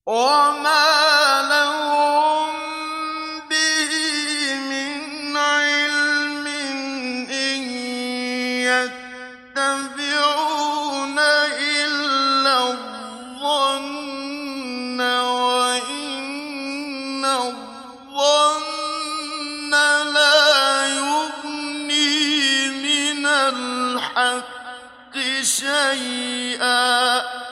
وما لهم به من علم إن يتبعون إلا الظن وإن الظن لا يغني من الحق شيئا